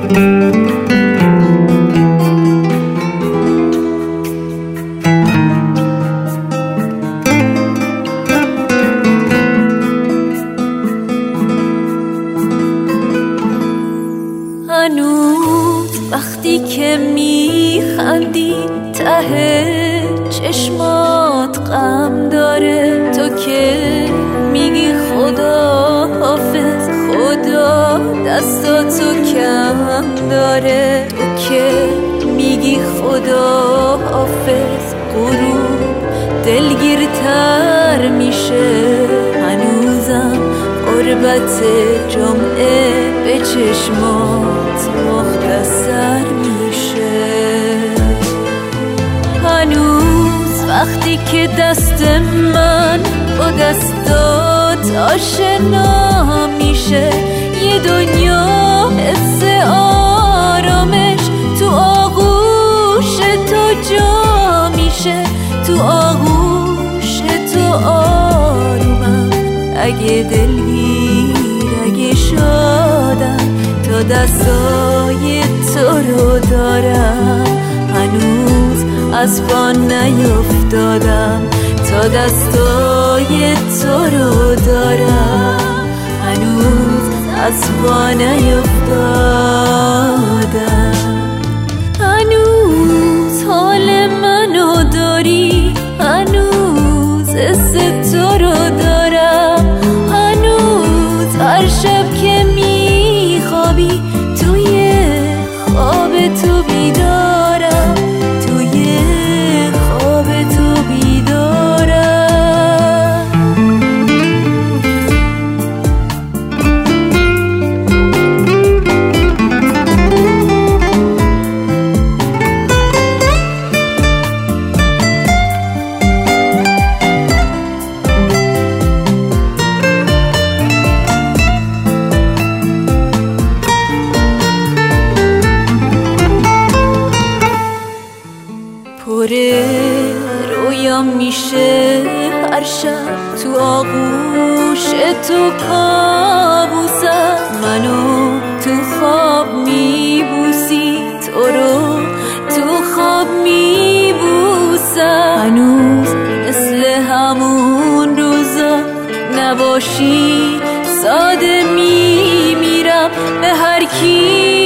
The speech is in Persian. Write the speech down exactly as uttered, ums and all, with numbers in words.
هنوز وقتی که میخندی ته چشمات غم داره، تو که میگی خدا حافظ، خدا دستاتو کم داره، تو که میگی خدا حافظ، غروب دلگیرتر میشه، هنوزم قربت جمعه به چشمات مختصر میشه. هنوز وقتی که دست من با دستات آشنا میشه، یه دنیا حس آرامش تو آغوش تو جا میشه، تو آغوش تو آرومم، اگه دلگیر اگه شادم، تا دستای تو رو دارم، هنوز از پا نیفتادم، تا دستای تو رو دارم، هنوز از پا نیفتادم. هنوز حال منو داری، هنوز حس تو رو دارم، هنوز هر شب که میخوابی توی خواب تو بیدارم، توی خواب تو بیدارم. پره رویام میشه هر شب تو آغوش تو کابوسم، منو تو خواب میبوسی، تو رو تو خواب میبوسم، هنوز مثل همون روزا نباشی ساده میمیرم، به هر کی